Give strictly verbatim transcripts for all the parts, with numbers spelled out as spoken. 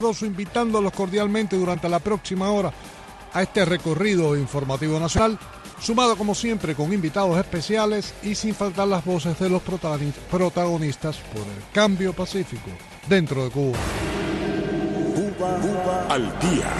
Invitándolos cordialmente durante la próxima hora a este recorrido informativo nacional, sumado como siempre con invitados especiales y sin faltar las voces de los protagonistas por el cambio pacífico dentro de Cuba. Cuba, Cuba al día.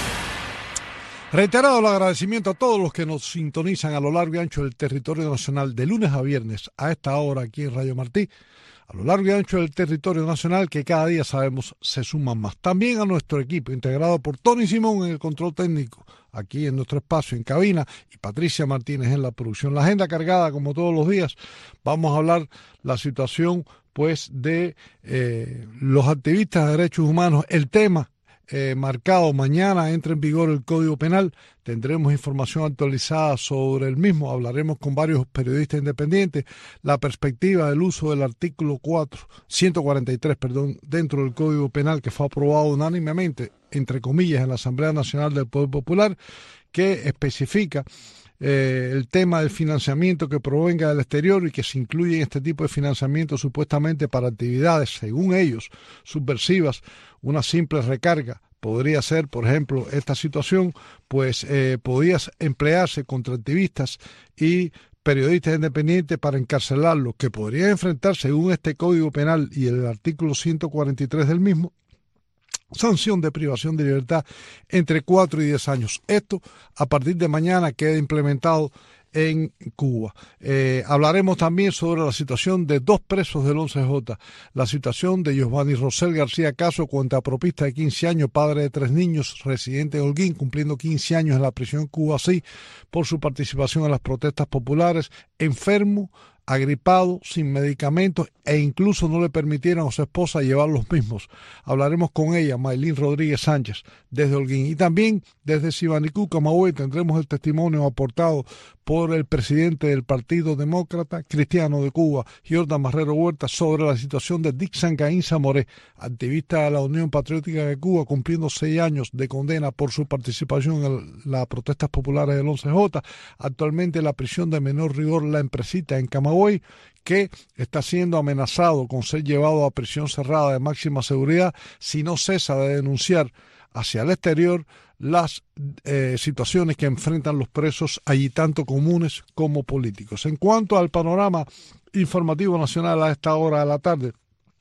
Reiterado el agradecimiento a todos los que nos sintonizan a lo largo y ancho del territorio nacional de lunes a viernes a esta hora aquí en Radio Martí, a lo largo y ancho del territorio nacional, que cada día sabemos se suman más. También a nuestro equipo integrado por Tony Simón en el control técnico, aquí en nuestro espacio en cabina, y Patricia Martínez en la producción. La agenda cargada como todos los días. Vamos a hablar la situación pues de eh, los activistas de derechos humanos, el tema Eh, marcado. Mañana entra en vigor el Código Penal, tendremos información actualizada sobre el mismo, hablaremos con varios periodistas independientes, la perspectiva del uso del artículo cuatro, ciento cuarenta y tres perdón, dentro del Código Penal, que fue aprobado unánimemente, entre comillas, en la Asamblea Nacional del Poder Popular, que especifica Eh, el tema del financiamiento que provenga del exterior y que se incluye en este tipo de financiamiento supuestamente para actividades, según ellos, subversivas. Una simple recarga podría ser, por ejemplo, esta situación, pues eh, podría emplearse contra activistas y periodistas independientes para encarcelarlos, que podrían enfrentar, según este Código Penal y el artículo ciento cuarenta y tres del mismo, sanción de privación de libertad entre cuatro y diez años. Esto a partir de mañana queda implementado en Cuba. Eh, hablaremos también sobre la situación de dos presos del once J, la situación de Giovanni Rosel García Caso, cuentapropista de quince años, padre de tres niños, residente en Holguín, cumpliendo quince años en la prisión Cuba Sí por su participación en las protestas populares, enfermo, agripado, sin medicamentos, e incluso no le permitieron a su esposa llevar los mismos. Hablaremos con ella, Maylin Rodríguez Sánchez, desde Holguín. Y también desde Sibanicú, Camagüey, tendremos el testimonio aportado por el presidente del Partido Demócrata Cristiano de Cuba, Jordan Marrero Huerta, sobre la situación de Dixon Gainza Moré, activista de la Unión Patriótica de Cuba, cumpliendo seis años de condena por su participación en las protestas populares del once J. Actualmente en la prisión de menor rigor La Empresita en Camagüey, que está siendo amenazado con ser llevado a prisión cerrada de máxima seguridad si no cesa de denunciar hacia el exterior las eh, situaciones que enfrentan los presos allí, tanto comunes como políticos. En cuanto al panorama informativo nacional a esta hora de la tarde,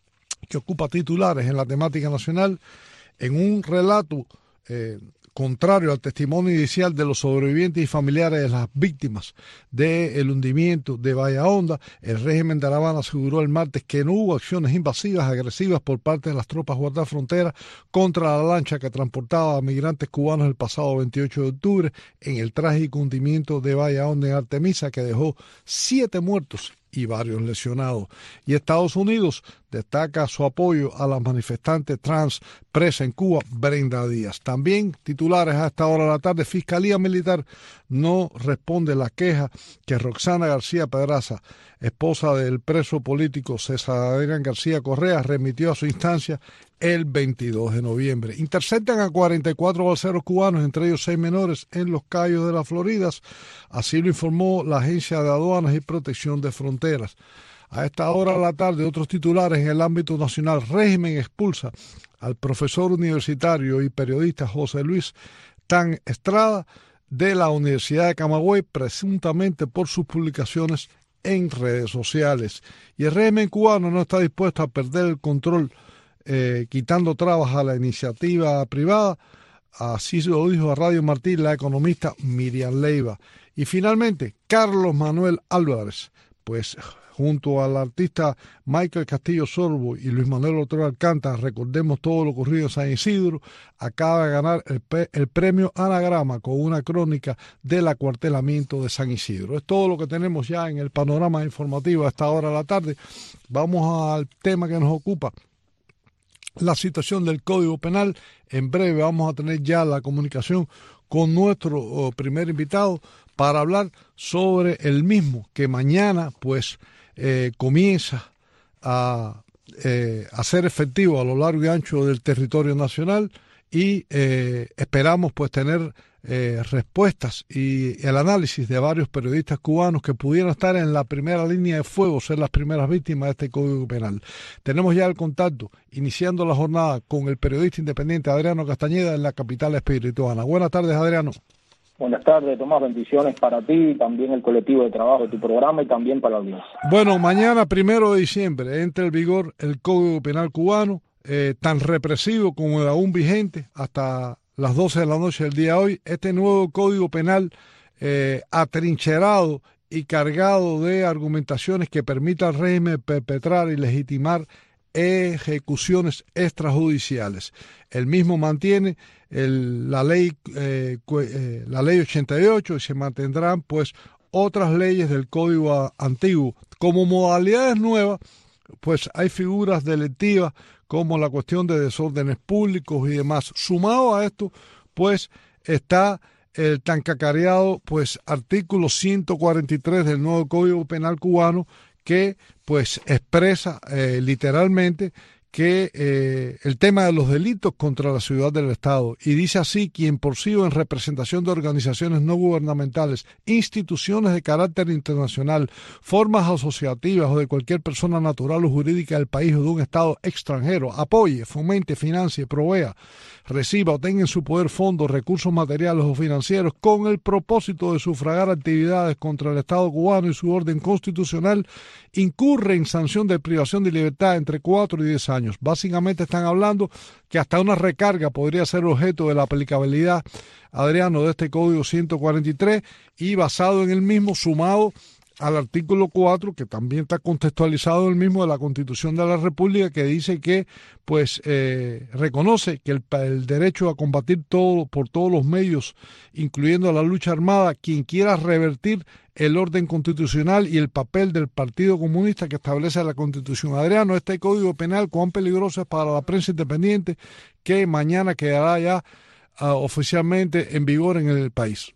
que ocupa titulares en la temática nacional, en un relato eh, contrario al testimonio inicial de los sobrevivientes y familiares de las víctimas del hundimiento de Bahía Honda, el régimen de La Habana aseguró el martes que no hubo acciones invasivas, agresivas por parte de las tropas guardafronteras contra la lancha que transportaba a migrantes cubanos el pasado veintiocho de octubre en el trágico hundimiento de Bahía Honda en Artemisa, que dejó siete muertos y varios lesionados. Y Estados Unidos destaca su apoyo a la manifestante trans presa en Cuba, Brenda Díaz. También titulares a esta hora de la tarde: Fiscalía Militar no responde la queja que Roxana García Pedraza, esposa del preso político César Adrián García Correa, remitió a su instancia el veintidós de noviembre. Interceptan a cuarenta y cuatro balseros cubanos, entre ellos seis menores, en Los Cayos de las Floridas. Así lo informó la Agencia de Aduanas y Protección de Fronteras. A esta hora de la tarde, otros titulares en el ámbito nacional: régimen expulsa al profesor universitario y periodista José Luis Tan Estrada de la Universidad de Camagüey, presuntamente por sus publicaciones en redes sociales. Y el régimen cubano no está dispuesto a perder el control, eh, quitando trabas a la iniciativa privada. Así se lo dijo a Radio Martí la economista Miriam Leiva. Y finalmente, Carlos Manuel Álvarez, pues junto al artista Michael Castillo Sorbo y Luis Manuel Otero Alcántara, recordemos todo lo ocurrido en San Isidro, acaba de ganar el, el premio Anagrama con una crónica del acuartelamiento de San Isidro. Es todo lo que tenemos ya en el panorama informativo a esta hora de la tarde. Vamos al tema que nos ocupa, la situación del Código Penal. En breve vamos a tener ya la comunicación con nuestro oh, primer invitado para hablar sobre el mismo, que mañana pues eh, comienza a eh, hacer efectivo a lo largo y ancho del territorio nacional y eh, esperamos pues tener eh, respuestas y el análisis de varios periodistas cubanos que pudieran estar en la primera línea de fuego, ser las primeras víctimas de este Código Penal. Tenemos ya el contacto, iniciando la jornada, con el periodista independiente Adriano Castañeda en la capital espirituana. Buenas tardes, Adriano. Buenas tardes, Tomás, bendiciones para ti, también el colectivo de trabajo de tu programa y también para la audiencia. Bueno, mañana, primero de diciembre, entra en vigor el Código Penal cubano, eh, tan represivo como el aún vigente hasta las doce de la noche del día de hoy. Este nuevo Código Penal eh, atrincherado y cargado de argumentaciones que permita al régimen perpetrar y legitimar ejecuciones extrajudiciales. El mismo mantiene el, la ley eh, eh, la ley ochenta y ocho y se mantendrán pues otras leyes del Código Antiguo. Como modalidades nuevas, pues hay figuras delictivas como la cuestión de desórdenes públicos y demás. Sumado a esto, pues está el tan cacareado pues artículo ciento cuarenta y tres del nuevo Código Penal cubano, que pues expresa eh, literalmente que eh, el tema de los delitos contra la seguridad del Estado, y dice así: quien por sí o en representación de organizaciones no gubernamentales, instituciones de carácter internacional, formas asociativas o de cualquier persona natural o jurídica del país o de un Estado extranjero, apoye, fomente, financie, provea, reciba o tenga en su poder fondos, recursos materiales o financieros con el propósito de sufragar actividades contra el Estado cubano y su orden constitucional, incurre en sanción de privación de libertad entre cuatro y diez años. Básicamente están hablando que hasta una recarga podría ser objeto de la aplicabilidad, Adriano, de este Código ciento cuarenta y tres, y basado en el mismo, sumado al artículo cuatro, que también está contextualizado en el mismo de la Constitución de la República, que dice que pues eh, reconoce que el, el derecho a combatir todo por todos los medios, incluyendo la lucha armada, quien quiera revertir el orden constitucional y el papel del Partido Comunista que establece la Constitución. Adriano, este Código Penal, cuán peligroso es para la prensa independiente, que mañana quedará ya uh, oficialmente en vigor en el país.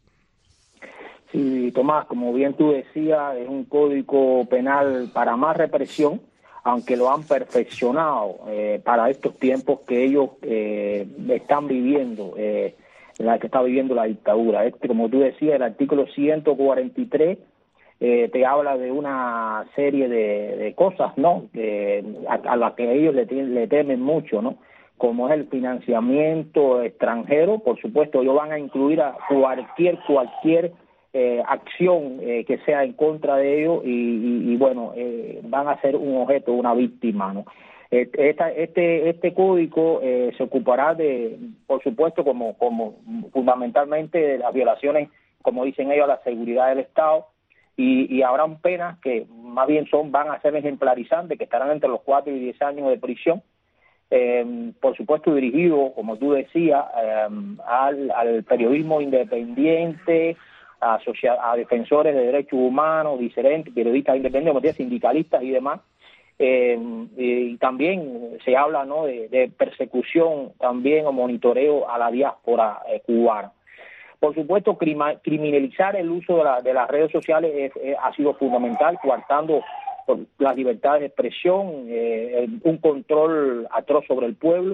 Sí, Tomás, como bien tú decías, es un código penal para más represión, aunque lo han perfeccionado eh, para estos tiempos que ellos eh, están viviendo, eh, en la que está viviendo la dictadura. Este, como tú decías, el artículo ciento cuarenta y tres eh, te habla de una serie de, de cosas, ¿no?, que, a, a las que ellos le, le temen mucho, ¿no?, como es el financiamiento extranjero. Por supuesto, ellos van a incluir a cualquier, cualquier Eh, acción eh, que sea en contra de ellos y, y, y bueno, eh, van a ser un objeto, una víctima, ¿no? Esta, este este código eh, se ocupará de, por supuesto, como como fundamentalmente de las violaciones, como dicen ellos, a la seguridad del Estado, y, y habrán penas que más bien son van a ser ejemplarizantes, que estarán entre los cuatro y diez años de prisión. Eh, por supuesto dirigido, como tú decías, eh, al, al periodismo independiente, A, a defensores de derechos humanos, disidentes, periodistas independientes, sindicalistas y demás. Eh, y también se habla, ¿no?, de, de persecución también o monitoreo a la diáspora eh, cubana. Por supuesto, crima, criminalizar el uso de, la, de las redes sociales es, es, ha sido fundamental, coartando las libertades de expresión, eh, un control atroz sobre el pueblo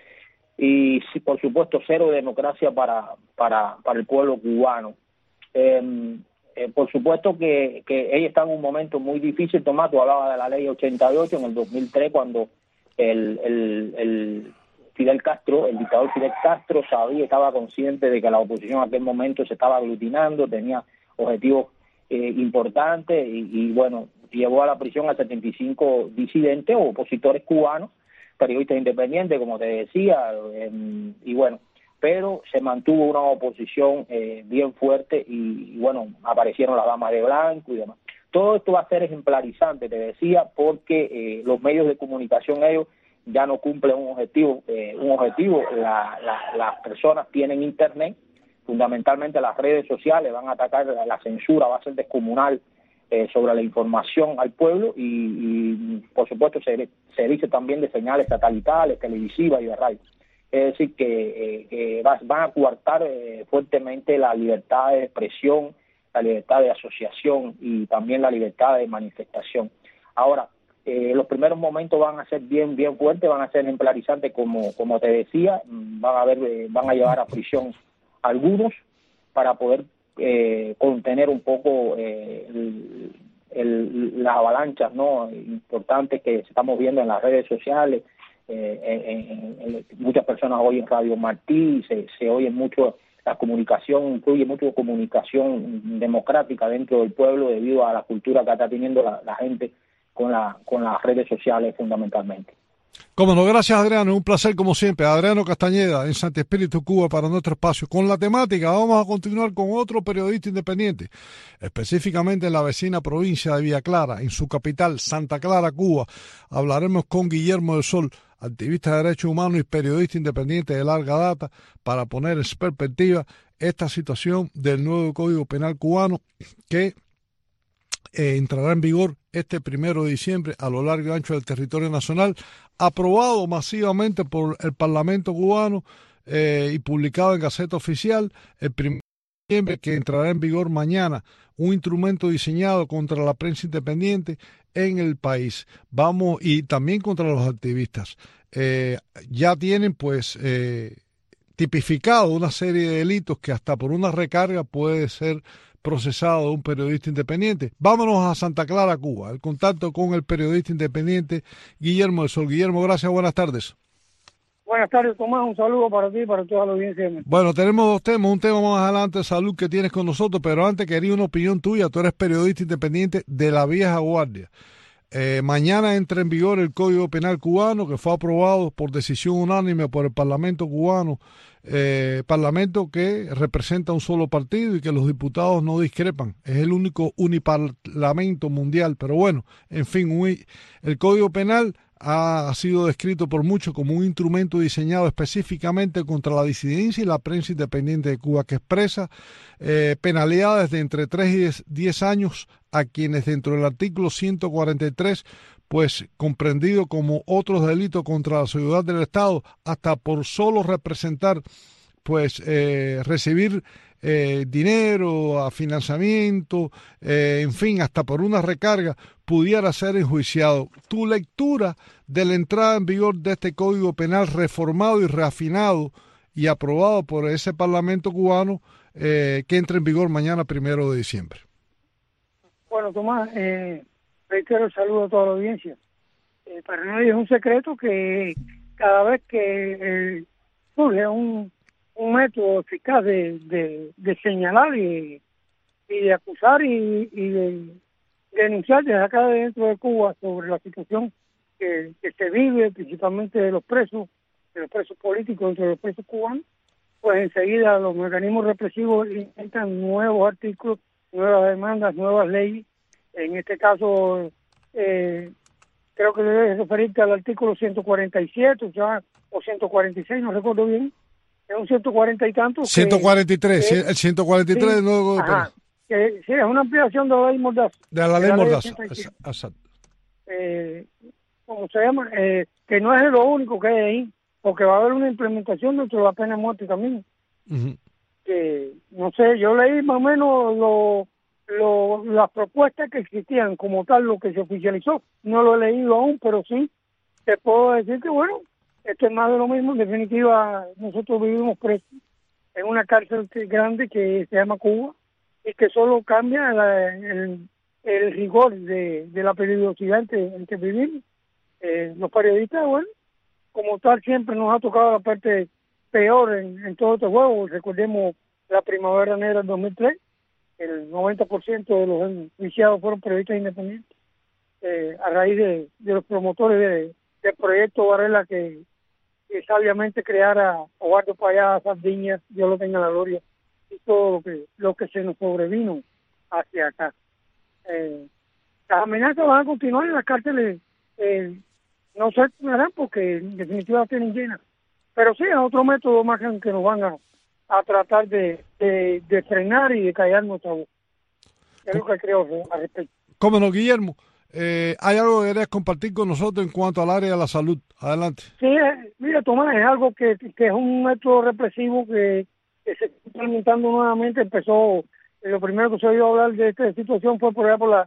y, por supuesto, cero democracia para, para, para el pueblo cubano. Eh, eh, por supuesto que, que ella está en un momento muy difícil. Tomás, tú hablabas de la ley ochenta y ocho en el dos mil tres, cuando el, el, el Fidel Castro, el dictador Fidel Castro, sabía, estaba consciente de que la oposición en aquel momento se estaba aglutinando, tenía objetivos eh, importantes y, y bueno, llevó a la prisión a setenta y cinco disidentes o opositores cubanos, periodistas independientes, como te decía, eh, y bueno, pero se mantuvo una oposición eh, bien fuerte y, y bueno, aparecieron las damas de blanco y demás. Todo esto va a ser ejemplarizante, te decía, porque eh, los medios de comunicación, ellos ya no cumplen un objetivo, eh, un objetivo, la, la, las personas tienen internet, fundamentalmente las redes sociales, van a atacar la, la censura, va a ser descomunal eh, sobre la información al pueblo y, y por supuesto se, se dice también de señales satelitales, televisivas y de radio. Es decir, que, eh, que van a coartar eh, fuertemente la libertad de expresión, la libertad de asociación y también la libertad de manifestación. Ahora, Eh, los primeros momentos van a ser bien bien fuertes, van a ser ejemplarizantes, como como te decía, van a ver, eh, van a llevar a prisión algunos para poder eh, contener un poco eh, el, el, las avalanchas, ¿no?, importantes que estamos viendo en las redes sociales. Eh, en, en, en, muchas personas oyen Radio Martí, se, se oye mucho la comunicación, incluye mucho comunicación democrática dentro del pueblo debido a la cultura que está teniendo la, la gente con la con las redes sociales fundamentalmente. Como no, gracias Adriano, un placer como siempre. Adriano Castañeda en Santi Espíritu, Cuba, para nuestro espacio. Con la temática vamos a continuar con otro periodista independiente, específicamente en la vecina provincia de Villa Clara, en su capital, Santa Clara, Cuba. Hablaremos con Guillermo del Sol, activista de derechos humanos y periodista independiente de larga data, para poner en perspectiva esta situación del nuevo Código Penal cubano que Eh, entrará en vigor este primero de diciembre a lo largo y ancho del territorio nacional, aprobado masivamente por el Parlamento cubano eh, y publicado en Gaceta Oficial el primero de diciembre, que entrará en vigor mañana, un instrumento diseñado contra la prensa independiente en el país. Vamos, y también contra los activistas. Eh, ya tienen pues eh, tipificado una serie de delitos que hasta por una recarga puede ser procesado de un periodista independiente. Vámonos a Santa Clara, Cuba, el contacto con el periodista independiente Guillermo del Sol. Guillermo, gracias, buenas tardes. Buenas tardes, Tomás, un saludo para ti y para toda la audiencia. Bueno, tenemos dos temas, un tema más adelante de salud que tienes con nosotros, pero antes quería una opinión tuya. Tú eres periodista independiente de la vieja guardia. Eh, mañana entra en vigor el Código Penal cubano, que fue aprobado por decisión unánime por el Parlamento cubano, eh, Parlamento que representa un solo partido y que los diputados no discrepan. Es el único uniparlamento mundial, pero bueno, en fin, un, el Código Penal ha, ha sido descrito por muchos como un instrumento diseñado específicamente contra la disidencia y la prensa independiente de Cuba, que expresa eh, penalidades de entre tres y diez años a quienes dentro del artículo ciento cuarenta y tres, pues comprendido como otros delitos contra la seguridad del Estado, hasta por solo representar, pues eh, recibir eh, dinero, a financiamiento, eh, en fin, hasta por una recarga, pudiera ser enjuiciado. Tu lectura de la entrada en vigor de este Código Penal reformado y reafinado y aprobado por ese Parlamento cubano, eh, que entra en vigor mañana primero de diciembre. Bueno, Tomás, eh, reitero el saludo a toda la audiencia. Eh, para nadie es un secreto que cada vez que eh, surge un, un método eficaz de, de, de señalar y, y de acusar y, y de denunciar desde acá dentro de Cuba sobre la situación que, que se vive, principalmente de los presos, de los presos políticos, entre los presos cubanos, pues enseguida los mecanismos represivos intentan nuevos artículos, nuevas demandas, nuevas leyes. En este caso, eh, creo que debe referirte al artículo ciento cuarenta y siete, o sea, o ciento cuarenta y seis, no recuerdo bien. Es un ciento cuarenta y tantos. ciento cuarenta y tres, que, el ciento cuarenta y tres sí, de nuevo. Ajá, que, sí, es una ampliación de la ley Mordaza. De la ley Mordaza, exacto. Eh, ¿Cómo se llama? Eh, que no es lo único que hay ahí, porque va a haber una implementación dentro de la pena de muerte también. Uh-huh. Que, no sé, yo leí más o menos lo, lo, las propuestas que existían como tal, lo que se oficializó. No lo he leído aún, pero sí te puedo decir que, bueno, esto es más de lo mismo. En definitiva, nosotros vivimos presos en una cárcel grande que se llama Cuba y que solo cambia la, el, el rigor de, de la peligrosidad en que, en que vivimos. Eh, los periodistas, bueno, como tal siempre nos ha tocado la parte peor en, en todo este juego. Recordemos la Primavera Negra del dos mil tres, el noventa por ciento de los enjuiciados fueron periodistas independientes, eh, a raíz de, de los promotores de, del proyecto Varela que, que sabiamente creara Eduardo Payá, Sardiñas, Dios lo tenga en la gloria, y todo lo que, lo que se nos sobrevino hacia acá. Eh, las amenazas van a continuar en las cárceles, eh, no se harán porque en definitiva tienen llenas, pero sí es otro método más que nos van a, a tratar de, de, de frenar y de callar nuestra voz. Es lo que creo al respecto. ¿Cómo no, Guillermo? Eh, ¿Hay algo que querés compartir con nosotros en cuanto al área de la salud? Adelante. Sí, eh, mira, Tomás, es algo que, que es un método represivo que, que se está implementando nuevamente. Empezó, eh, lo primero que se oyó hablar de esta situación fue por allá por la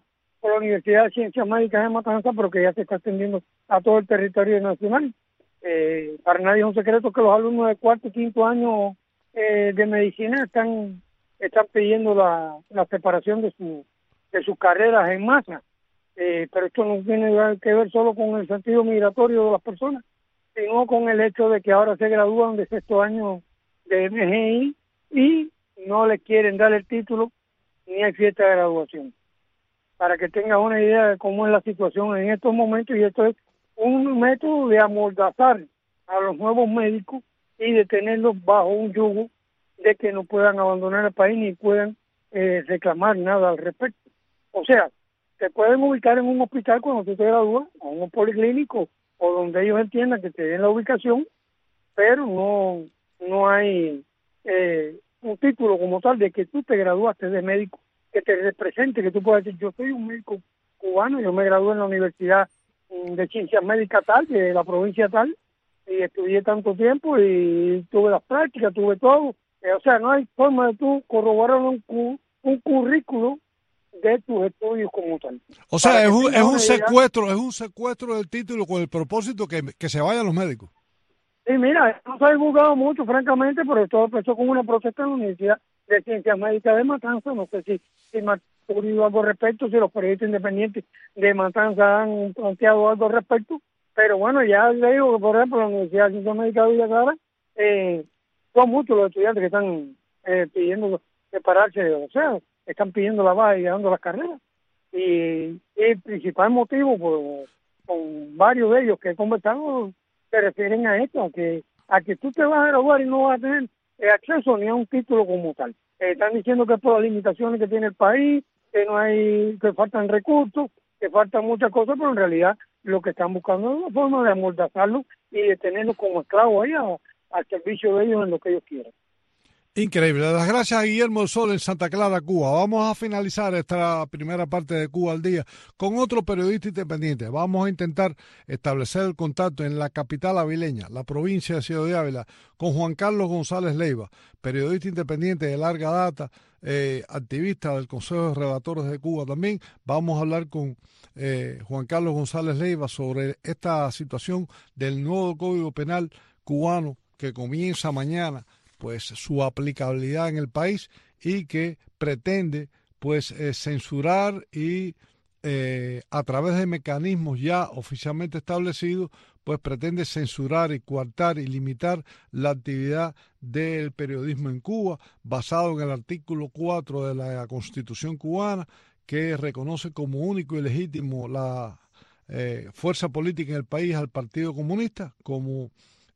por la Universidad de Ciencias Médicas de Matanzas, pero que ya se está extendiendo a todo el territorio nacional. Eh, para nadie es un secreto que los alumnos de cuarto y quinto año eh, de medicina están están pidiendo la, la separación de, su, de sus carreras en masa. Eh, pero esto no tiene que ver solo con el sentido migratorio de las personas, sino con el hecho de que ahora se gradúan de sexto año de M G I y no les quieren dar el título ni hay fiesta de graduación. Para que tengas una idea de cómo es la situación en estos momentos, y esto es un método de amordazar a los nuevos médicos y de tenerlos bajo un yugo de que no puedan abandonar el país ni puedan eh, reclamar nada al respecto. O sea, te pueden ubicar en un hospital cuando tú te gradúas, o en un policlínico, o donde ellos entiendan que te den la ubicación, pero no, no hay eh, un título como tal de que tú te graduaste de médico, que te represente, que tú puedas decir, yo soy un médico cubano, yo me gradué en la Universidad de Ciencias Médicas tal, de la provincia tal, y estudié tanto tiempo y tuve las prácticas, tuve todo. Eh, o sea, no hay forma de tú corroborar un, cu un currículo de tus estudios como tal. O sea, es un, es un secuestro, es un secuestro del título con el propósito que, que se vayan los médicos. Sí, mira, no se ha divulgado mucho, francamente, pero todo empezó con una protesta en la Universidad de Ciencias Médicas de Matanzas. No sé si, si me ha ocurrido algo al respecto, si los periodistas independientes de Matanzas han planteado algo al respecto, pero bueno, ya le digo que, por ejemplo, la Universidad de Ciencias Médicas de Villa Clara, eh, son muchos los estudiantes que están eh, pidiendo separarse, o sea, están pidiendo la baja y dando las carreras. Y, y el principal motivo, por, con varios de ellos que he conversado, se refieren a esto, a que a que tú te vas a graduar y no vas a tener eh, acceso ni a un título como tal. Eh, están diciendo que es por las limitaciones que tiene el país, que no hay, que faltan recursos, que faltan muchas cosas, pero en realidad lo que están buscando es una forma de amordazarlos y de tenerlos como esclavos ahí a, al servicio de ellos en lo que ellos quieran. Increíble. Las gracias a Guillermo del Sol en Santa Clara, Cuba. Vamos a finalizar esta primera parte de Cuba al Día con otro periodista independiente. Vamos a intentar establecer el contacto en la capital avileña, la provincia de Ciudad de Ávila, con Juan Carlos González Leiva, periodista independiente de larga data, eh, activista del Consejo de Redactores de Cuba también. Vamos a hablar con eh, Juan Carlos González Leiva sobre esta situación del nuevo Código Penal cubano que comienza mañana, pues su aplicabilidad en el país, y que pretende pues eh, censurar y eh, a través de mecanismos ya oficialmente establecidos, pues pretende censurar y coartar y limitar la actividad del periodismo en Cuba, basado en el artículo cuatro de la Constitución cubana, que reconoce como único y legítimo la eh, fuerza política en el país al Partido Comunista, como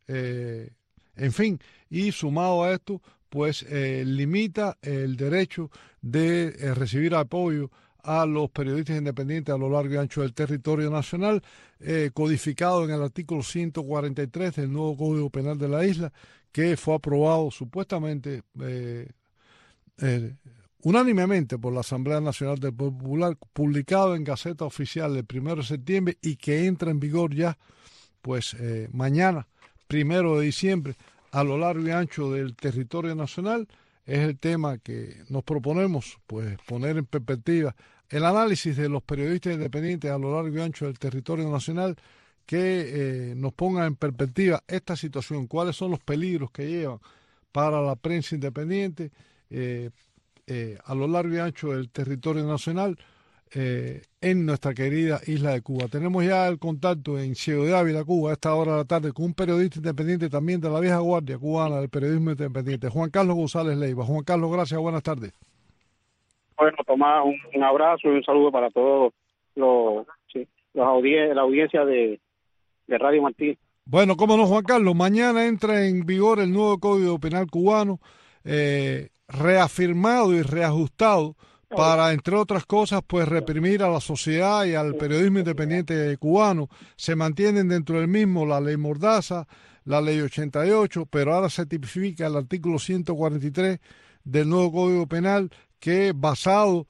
eh, en fin, y sumado a esto, pues eh, limita el derecho de eh, recibir apoyo a los periodistas independientes a lo largo y ancho del territorio nacional, eh, codificado en el artículo ciento cuarenta y tres del nuevo Código Penal de la isla, que fue aprobado supuestamente eh, eh, unánimemente por la Asamblea Nacional del Pueblo Popular, publicado en Gaceta Oficial el primero de septiembre y que entra en vigor ya, pues eh, mañana, primero de diciembre, a lo largo y ancho del territorio nacional. Es el tema que nos proponemos, pues, poner en perspectiva el análisis de los periodistas independientes a lo largo y ancho del territorio nacional, que eh, nos ponga en perspectiva esta situación, cuáles son los peligros que llevan para la prensa independiente eh, eh, a lo largo y ancho del territorio nacional, Eh, en nuestra querida isla de Cuba. Tenemos ya el contacto en Ciudad de Ávila, Cuba, a esta hora de la tarde, con un periodista independiente también de la vieja guardia cubana del periodismo independiente, Juan Carlos González Leiva. Juan Carlos, gracias, buenas tardes. Bueno, Tomás, un, un abrazo y un saludo para todos los, sí, los audien la audiencia de, de Radio Martí. Bueno, cómo no, Juan Carlos, mañana entra en vigor el nuevo Código Penal cubano, eh, reafirmado y reajustado para, entre otras cosas, pues reprimir a la sociedad y al periodismo independiente cubano. Se mantienen dentro del mismo la ley Mordaza, la ley ochenta y ocho, pero ahora se tipifica el artículo ciento cuarenta y tres del nuevo Código Penal, que basado,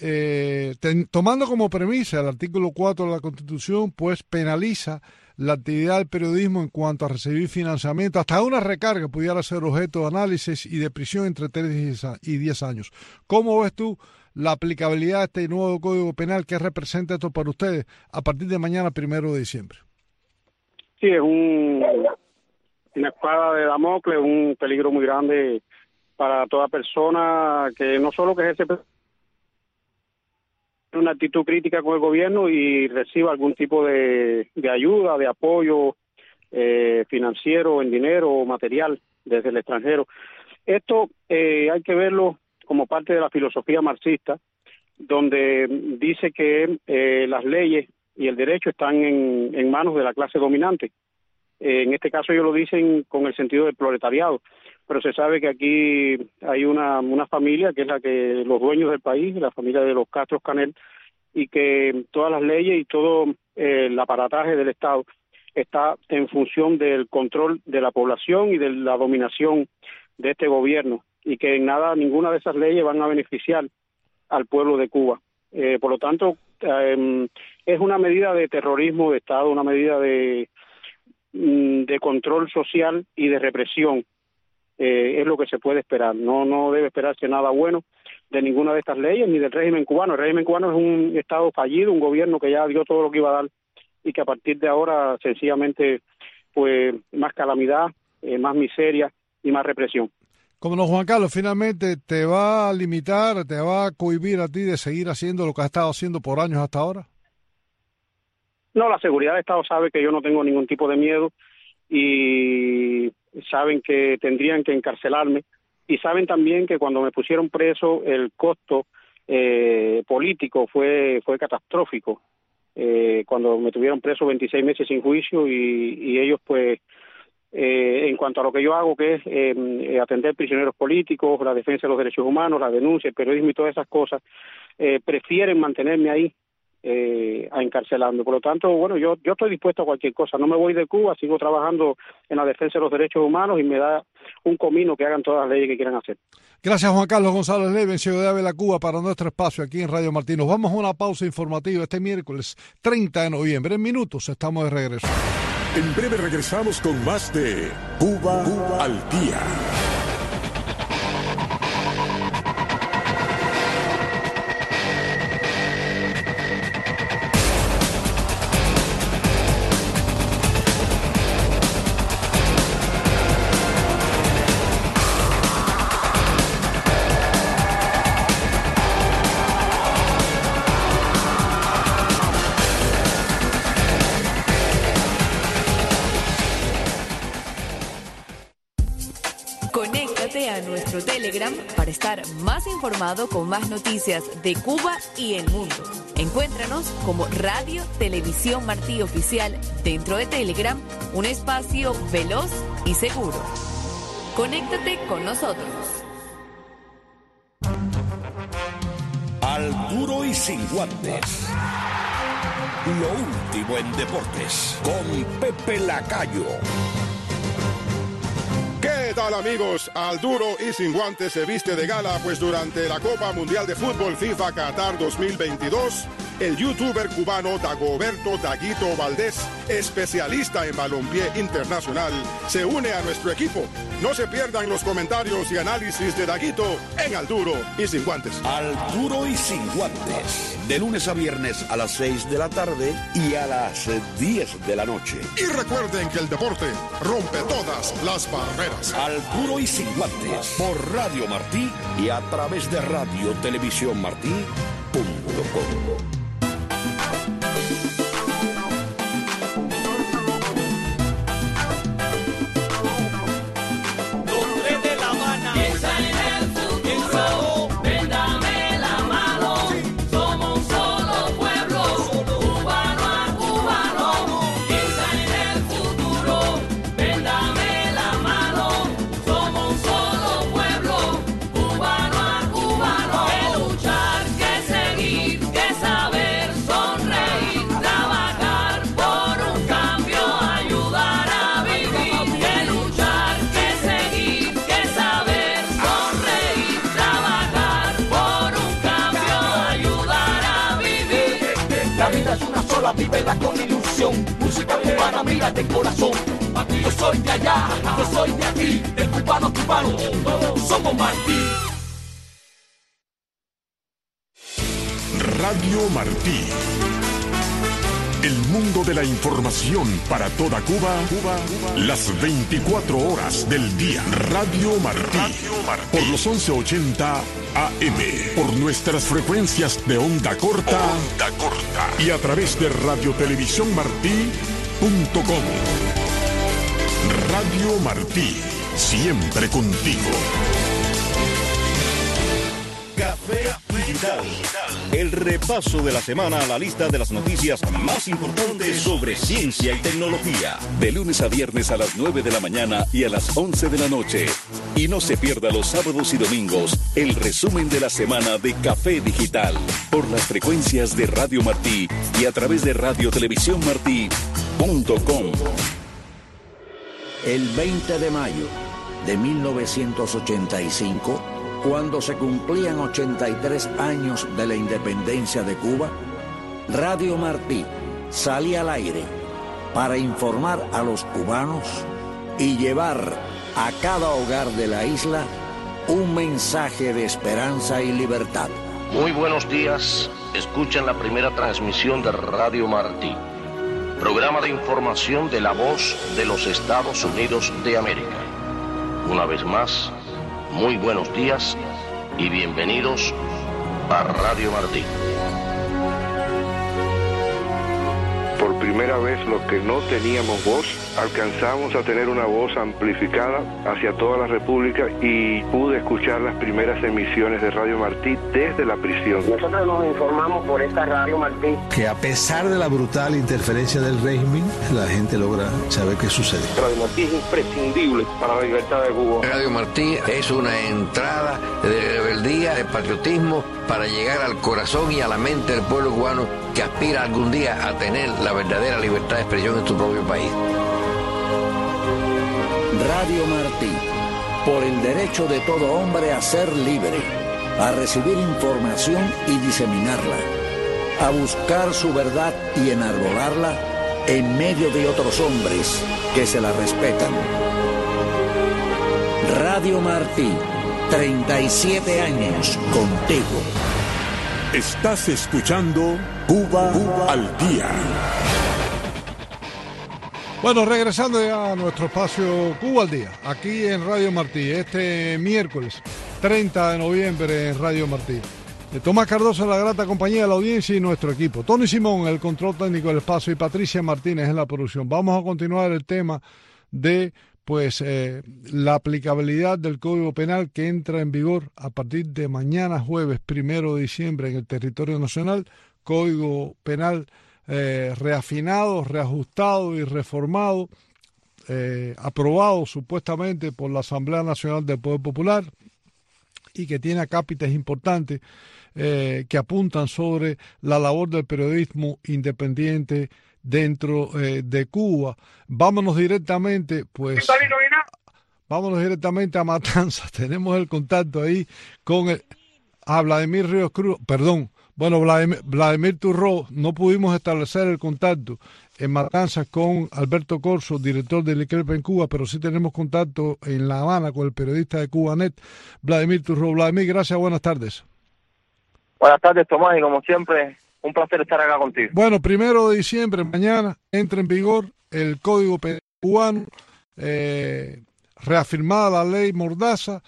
eh, ten, tomando como premisa el artículo cuatro de la Constitución, pues penaliza la actividad del periodismo en cuanto a recibir financiamiento, hasta una recarga pudiera ser objeto de análisis y de prisión entre tres y diez años. ¿Cómo ves tú la aplicabilidad de este nuevo Código Penal. ¿Qué representa esto para ustedes a partir de mañana, primero de diciembre? Sí, es un, una espada de Damocles, un peligro muy grande para toda persona que no solo que ejerce una actitud crítica con el gobierno y reciba algún tipo de, de ayuda, de apoyo eh, financiero, en dinero o material desde el extranjero. Esto eh, hay que verlo como parte de la filosofía marxista, donde dice que eh, las leyes y el derecho están en, en manos de la clase dominante. Eh, en este caso ellos lo dicen con el sentido del proletariado, pero se sabe que aquí hay una, una familia que es la que los dueños del país, la familia de los Castro Canel, y que todas las leyes y todo eh, el aparataje del Estado está en función del control de la población y de la dominación de este gobierno, y que en nada, ninguna de esas leyes van a beneficiar al pueblo de Cuba. Eh, por lo tanto, eh, es una medida de terrorismo de Estado, una medida de, de control social y de represión. Eh, es lo que se puede esperar. No, no debe esperarse nada bueno de ninguna de estas leyes ni del régimen cubano. El régimen cubano es un Estado fallido, un gobierno que ya dio todo lo que iba a dar y que a partir de ahora sencillamente pues más calamidad, eh, más miseria y más represión. Como no, Juan Carlos, finalmente te va a limitar, te va a cohibir a ti de seguir haciendo lo que has estado haciendo por años hasta ahora. No, la seguridad del Estado sabe que yo no tengo ningún tipo de miedo y saben que tendrían que encarcelarme y saben también que cuando me pusieron preso el costo eh, político fue fue catastrófico. Eh, cuando me tuvieron preso veintiséis meses sin juicio y, y ellos pues eh, en cuanto a lo que yo hago, que es eh, atender prisioneros políticos, la defensa de los derechos humanos, la denuncia, el periodismo y todas esas cosas, eh, prefieren mantenerme ahí eh, a encarcelarme. Por lo tanto, bueno, yo yo estoy dispuesto a cualquier cosa. No me voy de Cuba, sigo trabajando en la defensa de los derechos humanos y me da un comino que hagan todas las leyes que quieran hacer. Gracias, Juan Carlos González Leiva, en Ciudad de Ávila, Cuba, para nuestro espacio aquí en Radio Martí. Nos vamos a una pausa informativa este miércoles treinta de noviembre. En minutos estamos de regreso. En breve regresamos con más de Cuba, Cuba al Día. A nuestro Telegram para estar más informado con más noticias de Cuba y el mundo. Encuéntranos como Radio Televisión Martí Oficial dentro de Telegram, un espacio veloz y seguro. Conéctate con nosotros. Al duro y sin guantes. Lo último en deportes con Pepe Lacayo. ¿Qué tal, amigos? Al duro y sin guantes se viste de gala, pues durante la Copa Mundial de Fútbol FIFA Qatar dos mil veintidós, el youtuber cubano Dagoberto Daguito Valdés, especialista en balompié internacional, se une a nuestro equipo. No se pierdan los comentarios y análisis de Daguito en Al duro y sin guantes. Al duro y sin guantes, de lunes a viernes a las seis de la tarde y a las diez de la noche. Y recuerden que el deporte rompe todas las barreras. Al duro y sin guantes, por Radio Martí y a través de Radio Televisión Martí punto com. Vívela con ilusión, música cubana, mira de corazón. Aquí yo soy de allá, yo soy de aquí, del cubano cubano, todos somos Martí. Radio Martí. El mundo de la información para toda Cuba, Cuba, Cuba, las veinticuatro horas del día. Radio Martí. Radio Martí. Por los once ochenta A M. Por nuestras frecuencias de onda corta. Onda corta. Y a través de radio televisión martí punto com. Radio Martí. Siempre contigo. Café Digital. El repaso de la semana a la lista de las noticias más importantes sobre ciencia y tecnología. De lunes a viernes a las nueve de la mañana y a las once de la noche. Y no se pierda los sábados y domingos el resumen de la semana de Café Digital. Por las frecuencias de Radio Martí y a través de radio televisión martí punto com. El veinte de mayo de mil novecientos ochenta y cinco, cuando se cumplían ochenta y tres años de la independencia de Cuba, Radio Martí salía al aire para informar a los cubanos y llevar a cada hogar de la isla un mensaje de esperanza y libertad. Muy buenos días, escuchan la primera transmisión de Radio Martí, programa de información de la voz de los Estados Unidos de América. Una vez más, muy buenos días y bienvenidos a Radio Martí. Por primera vez, los que no teníamos voz, alcanzamos a tener una voz amplificada hacia toda la República y pude escuchar las primeras emisiones de Radio Martí desde la prisión. Nosotros nos informamos por esta Radio Martí. Que a pesar de la brutal interferencia del régimen, la gente logra saber qué sucede. Radio Martí es imprescindible para la libertad de Cuba. Radio Martí es una entrada de rebeldía, de patriotismo, para llegar al corazón y a la mente del pueblo cubano que aspira algún día a tener la verdadera libertad de expresión en su propio país. Radio Martí, por el derecho de todo hombre a ser libre, a recibir información y diseminarla, a buscar su verdad y enarbolarla en medio de otros hombres que se la respetan. Radio Martí, treinta y siete años contigo. Estás escuchando Cuba, Cuba al Día. Bueno, regresando ya a nuestro espacio Cuba al Día, aquí en Radio Martí, este miércoles treinta de noviembre en Radio Martí. Tomás Cardoso en la grata compañía de la audiencia y nuestro equipo. Tony Simón en el control técnico del espacio y Patricia Martínez en la producción. Vamos a continuar el tema de pues eh, la aplicabilidad del Código Penal que entra en vigor a partir de mañana jueves primero de diciembre en el territorio nacional. Código Penal eh, reafinado, reajustado y reformado, eh, aprobado supuestamente por la Asamblea Nacional del Poder Popular y que tiene acápites importantes eh, que apuntan sobre la labor del periodismo independiente dentro eh, de Cuba. Vámonos directamente, pues, vámonos directamente a Matanzas. Tenemos el contacto ahí con el, a Vladimir Ríos Cruz, perdón, bueno, Vladimir, Vladimir Turró. No pudimos establecer el contacto en Matanzas con Alberto Corso, director del I C R P en Cuba, pero sí tenemos contacto en La Habana con el periodista de Cubanet, Vladimir Turró. Vladimir, gracias, buenas tardes. Buenas tardes, Tomás, y como siempre, un placer estar acá contigo. Bueno, primero de diciembre, mañana, entra en vigor el Código Penal cubano, eh, reafirmada la ley Mordaza,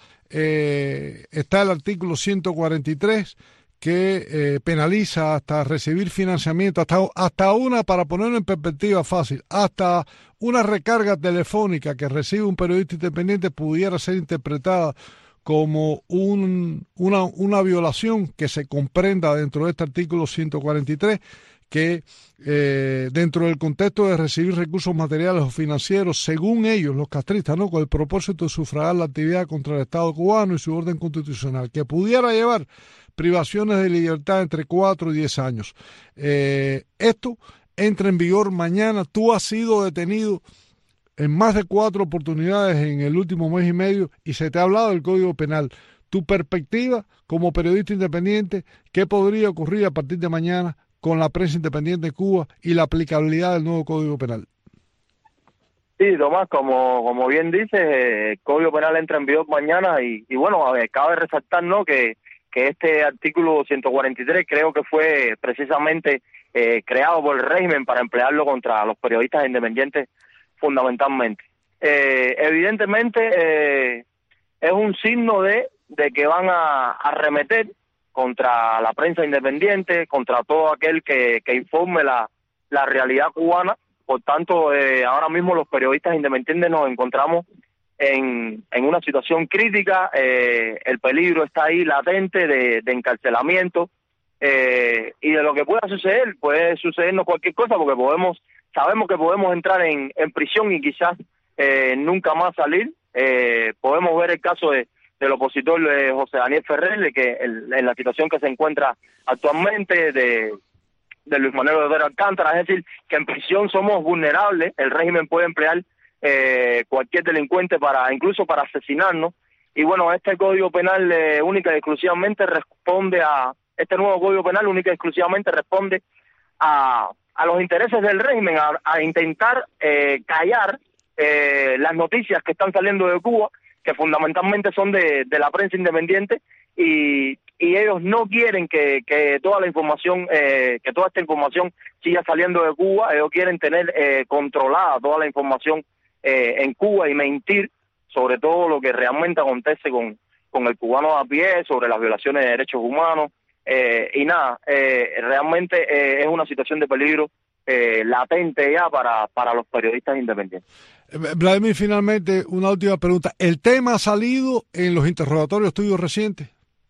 eh, está el artículo ciento cuarenta y tres que eh, penaliza hasta recibir financiamiento, hasta, hasta una, para ponerlo en perspectiva fácil, hasta una recarga telefónica que recibe un periodista independiente pudiera ser interpretada como un, una, una violación que se comprenda dentro de este artículo ciento cuarenta y tres, que eh, dentro del contexto de recibir recursos materiales o financieros, según ellos, los castristas, ¿no?, con el propósito de sufragar la actividad contra el Estado cubano y su orden constitucional, que pudiera llevar privaciones de libertad entre cuatro y diez años. Eh, esto entra en vigor mañana. Tú has sido detenido en más de cuatro oportunidades en el último mes y medio y se te ha hablado del Código Penal. Tu perspectiva como periodista independiente, ¿qué podría ocurrir a partir de mañana con la prensa independiente de Cuba y la aplicabilidad del nuevo Código Penal? Sí, Tomás, como como bien dices, el Código Penal entra en vigor mañana y, y bueno, a ver, cabe resaltar, ¿no?, que que este artículo ciento cuarenta y tres creo que fue precisamente eh, creado por el régimen para emplearlo contra los periodistas independientes fundamentalmente. Eh, evidentemente eh, es un signo de, de que van a arremeter contra la prensa independiente, contra todo aquel que, que informe la, la realidad cubana. Por tanto, eh, ahora mismo los periodistas independientes nos encontramos en, en una situación crítica, eh, el peligro está ahí latente de, de encarcelamiento, eh, y de lo que pueda suceder, puede sucedernos cualquier cosa, porque podemos, sabemos que podemos entrar en, en prisión y quizás eh, nunca más salir. Eh, podemos ver el caso de del opositor eh, José Daniel Ferrer, de que el, en la situación que se encuentra actualmente, de, de Luis Manuel Otero Alcántara, es decir, que en prisión somos vulnerables, el régimen puede emplear eh, cualquier delincuente para, incluso para asesinarnos, y bueno, este Código Penal eh, única y exclusivamente responde a, este nuevo Código Penal única y exclusivamente responde a, a los intereses del régimen, a, a intentar eh, callar eh, las noticias que están saliendo de Cuba, que fundamentalmente son de, de la prensa independiente, y, y ellos no quieren que, que toda la información, eh, que toda esta información siga saliendo de Cuba. Ellos quieren tener eh, controlada toda la información eh, en Cuba y mentir sobre todo lo que realmente acontece con, con el cubano a pie, sobre las violaciones de derechos humanos, eh, y nada, eh, realmente eh, es una situación de peligro eh, latente ya para, para los periodistas independientes. Vladimir, finalmente, una última pregunta. ¿El tema ha salido en los interrogatorios tuyos recientes?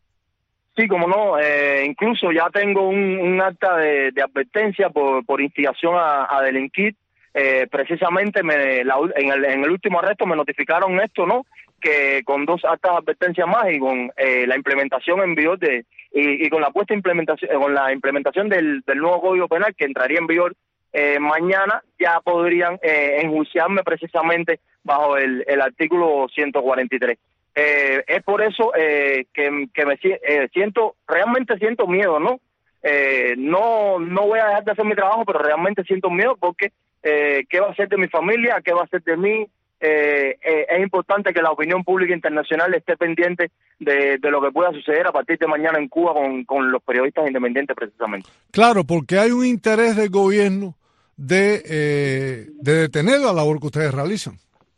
Sí, como no. Eh, incluso ya tengo un, un acta de, de advertencia por, por instigación a, a delinquir. Eh, precisamente me, la, en, el, en el último arresto me notificaron esto, ¿no? Que con dos actas de advertencia más y con eh, la implementación en vigor de y, y con la puesta implementación con la implementación del, del nuevo Código Penal que entraría en vigor Eh, mañana, ya podrían eh, enjuiciarme precisamente bajo el, el artículo ciento cuarenta y tres. Eh, es por eso eh, que, que me eh, siento, realmente siento miedo, ¿no? Eh, no no voy a dejar de hacer mi trabajo, pero realmente siento miedo porque eh, ¿qué va a ser de mi familia? ¿Qué va a ser de mí? Eh, eh, es importante que la opinión pública internacional esté pendiente de, de lo que pueda suceder a partir de mañana en Cuba con, con los periodistas independientes precisamente. Claro, porque hay un interés del gobierno de, eh, de detener la labor que ustedes realizan.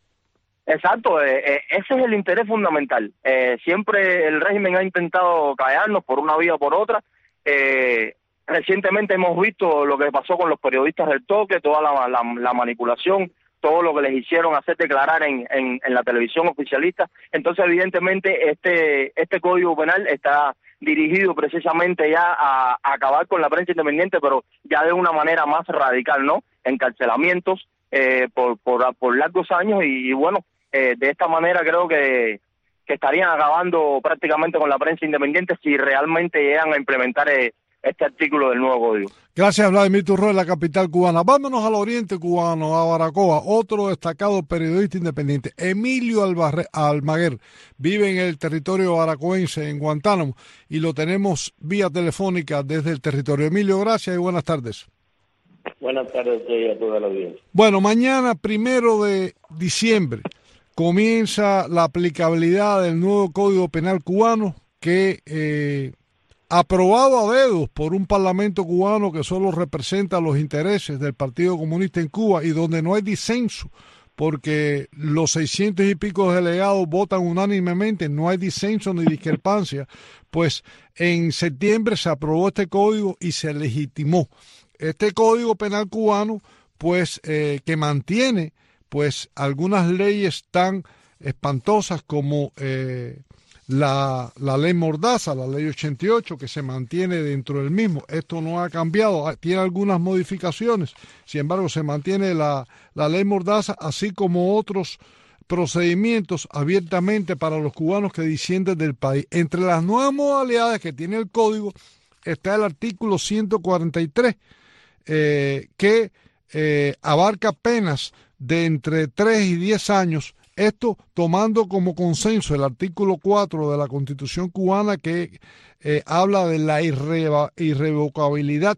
Exacto, eh, eh, ese es el interés fundamental. Eh, siempre el régimen ha intentado callarnos por una vía o por otra. Eh, recientemente hemos visto lo que pasó con los periodistas del Toque, toda la, la, la manipulación, todo lo que les hicieron hacer declarar en, en, en la televisión oficialista. Entonces, evidentemente, este este Código Penal está dirigido precisamente ya a, a acabar con la prensa independiente, pero ya de una manera más radical, ¿no? Encarcelamientos eh, por, por por largos años y, y bueno, eh, de esta manera creo que, que estarían acabando prácticamente con la prensa independiente si realmente llegan a implementar eh, este artículo del nuevo código. Gracias, Vladimir Turro, de la capital cubana. Vámonos al oriente cubano, a Baracoa. Otro destacado periodista independiente, Emilio Albarre, Almaguer, vive en el territorio baracoense, en Guantánamo, y lo tenemos vía telefónica desde el territorio. Emilio, gracias y buenas tardes. Buenas tardes a toda la audiencia. Bueno, mañana, primero de diciembre, comienza la aplicabilidad del nuevo Código Penal cubano que... Eh, aprobado a dedos por un parlamento cubano que solo representa los intereses del Partido Comunista en Cuba y donde no hay disenso, porque los seiscientos y pico delegados votan unánimemente, no hay disenso ni discrepancia, pues en septiembre se aprobó este código y se legitimó. Este Código Penal cubano, pues, eh, que mantiene, pues, algunas leyes tan espantosas como... Eh, La, la ley Mordaza, la ley ochenta y ocho, que se mantiene dentro del mismo. Esto no ha cambiado, tiene algunas modificaciones, sin embargo se mantiene la, la ley Mordaza, así como otros procedimientos abiertamente para los cubanos que disienten del país. Entre las nuevas modalidades que tiene el código está el artículo ciento cuarenta y tres, eh, que eh, abarca penas de entre tres y diez años. Esto tomando como consenso el artículo cuatro de la Constitución cubana que eh, habla de la irreva, irrevocabilidad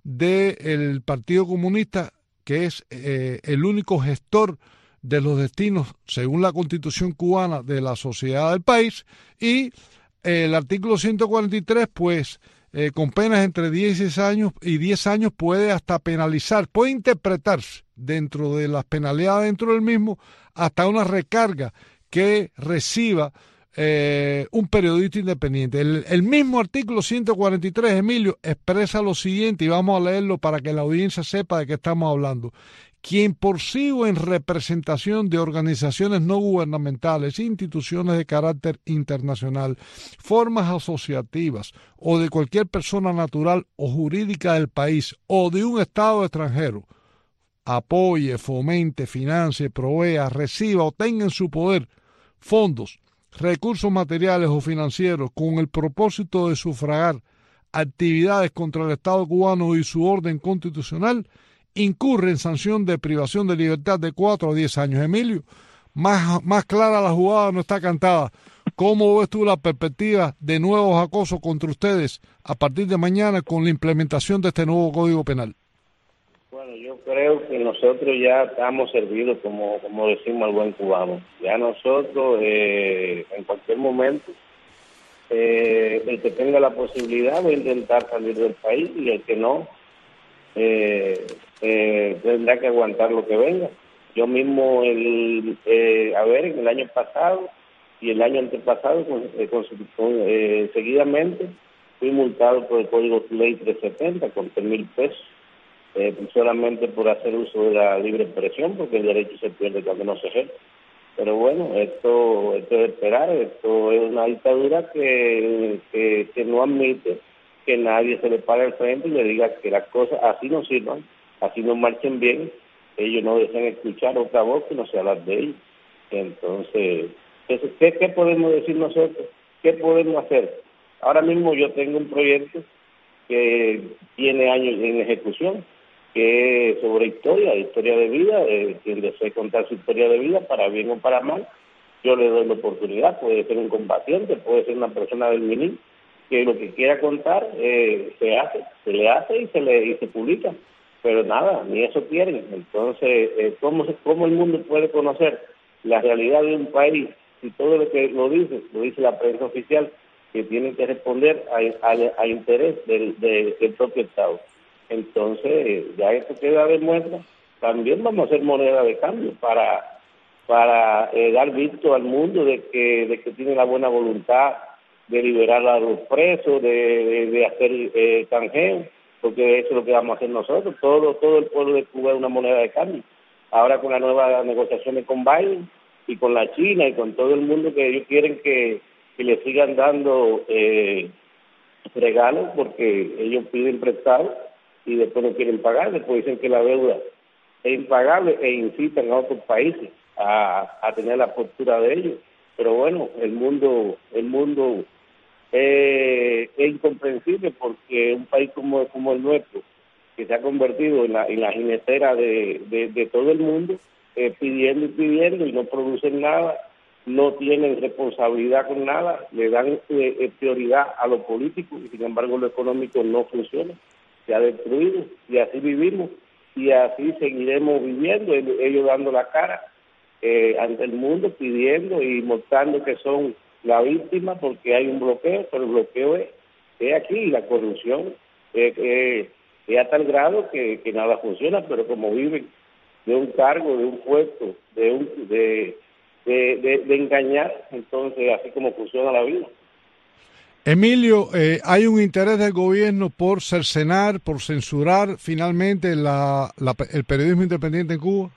del Partido Comunista, que es eh, el único gestor de los destinos, según la Constitución cubana, de la sociedad del país, y el artículo ciento cuarenta y tres, pues, eh, con penas entre diez y diez años, y diez años puede hasta penalizar, puede interpretarse dentro de las penalidades dentro del mismo, hasta una recarga que reciba eh, un periodista independiente. El, el mismo artículo ciento cuarenta y tres, Emilio, expresa lo siguiente, y vamos a leerlo para que la audiencia sepa de qué estamos hablando. Quien por sí o en representación de organizaciones no gubernamentales, instituciones de carácter internacional, formas asociativas o de cualquier persona natural o jurídica del país o de un Estado extranjero, apoye, fomente, financie, provea, reciba o tenga en su poder fondos, recursos materiales o financieros con el propósito de sufragar actividades contra el Estado cubano y su orden constitucional, incurre en sanción de privación de libertad de cuatro a diez años. Emilio, más, más clara la jugada no está cantada. ¿Cómo ves tú la perspectiva de nuevos acosos contra ustedes a partir de mañana con la implementación de este nuevo Código Penal? Bueno, yo creo que nosotros ya estamos servidos, como, como decimos al buen cubano. Ya nosotros, eh, en cualquier momento, eh, el que tenga la posibilidad de intentar salir del país y el que no, eh, eh, tendrá que aguantar lo que venga. Yo mismo, el, eh, a ver, en el año pasado y el año antepasado, con, eh, con, con, eh, seguidamente, fui multado por el Código Ley trescientos setenta con tres mil pesos, eh, solamente por hacer uso de la libre expresión, porque el derecho se pierde cuando no se ejerce. Pero bueno, esto, esto es esperar, esto es una dictadura que, que, que no admite que nadie se le pare al frente y le diga que las cosas así no sirvan, así no marchen bien, ellos no desean escuchar otra voz que no sea la de ellos. Entonces, ¿qué, qué podemos decir nosotros? ¿Qué podemos hacer? Ahora mismo yo tengo un proyecto que tiene años en ejecución, que es sobre historia, historia de vida, eh, quien desee contar su historia de vida, para bien o para mal, yo le doy la oportunidad. Puede ser un combatiente, puede ser una persona del MINIC, que lo que quiera contar eh, se hace, se le hace y se le y se publica, pero nada, ni eso quieren. Entonces, eh, ¿cómo, se, ¿cómo el mundo puede conocer la realidad de un país si todo lo que lo dice, lo dice la prensa oficial, que tienen que responder a, a, a interés del, de, del propio Estado? Entonces, ya esto queda de muestra. También vamos a hacer moneda de cambio para para eh, dar visto al mundo de que de que tiene la buena voluntad de liberar a los presos, de, de, de hacer eh, canjeo, porque eso es lo que vamos a hacer nosotros. Todo todo el pueblo de Cuba es una moneda de cambio. Ahora con las nuevas negociaciones con Biden y con la China y con todo el mundo, que ellos quieren que, que le sigan dando eh, regalos, porque ellos piden prestado y después no quieren pagar, después dicen que la deuda es impagable e incitan a otros países a, a tener la postura de ellos. Pero bueno, el mundo el mundo eh, es incomprensible, porque un país como, como el nuestro, que se ha convertido en la, en la jinetera de, de, de todo el mundo, eh, pidiendo y pidiendo y no producen nada, no tienen responsabilidad con nada, le dan eh, prioridad a lo político y sin embargo lo económico no funciona. Se ha destruido y así vivimos y así seguiremos viviendo, ellos dando la cara eh, ante el mundo, pidiendo y mostrando que son la víctima porque hay un bloqueo, pero el bloqueo es, es aquí, la corrupción es, es, es a tal grado que, que nada funciona, pero como viven de un cargo, de un puesto, de, un, de, de, de, de engañar, entonces así como funciona la vida. Emilio, eh, ¿hay un interés del gobierno por cercenar, por censurar finalmente la, la, el periodismo independiente en Cuba?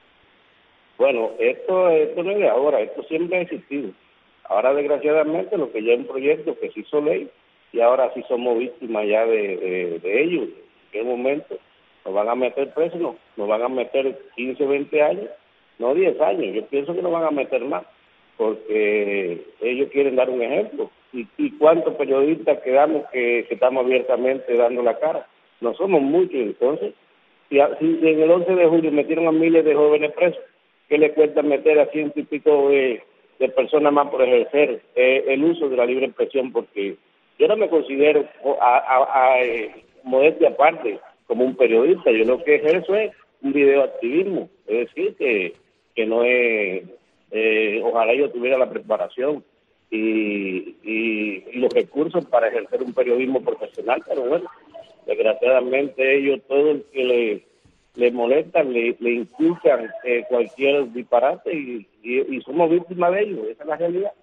Bueno, esto, esto no es de ahora, esto siempre ha existido. Ahora, desgraciadamente, lo que ya es un proyecto que se hizo ley, y ahora sí somos víctimas ya de, de, de ellos. ¿En qué momento nos van a meter presos? No, nos van a meter quince, veinte años, no diez años. Yo pienso que nos van a meter más, porque ellos quieren dar un ejemplo. ¿Y, y cuántos periodistas quedamos que, que estamos abiertamente dando la cara? No somos muchos. Entonces, si, si en el once de julio metieron a miles de jóvenes presos, ¿qué le cuesta meter a ciento y pico de, de personas más por ejercer eh, el uso de la libre expresión? Porque yo no me considero, a, a, a eh, modestia aparte, como un periodista. Yo lo que ejerzo es un videoactivismo, es decir, que, que no es, eh, ojalá yo tuviera la preparación y, y, y los recursos para ejercer un periodismo profesional, pero bueno, desgraciadamente ellos, todo el que le, le molestan, le, le inculcan eh, cualquier disparate y, y, y somos víctimas de ellos, esa es la realidad.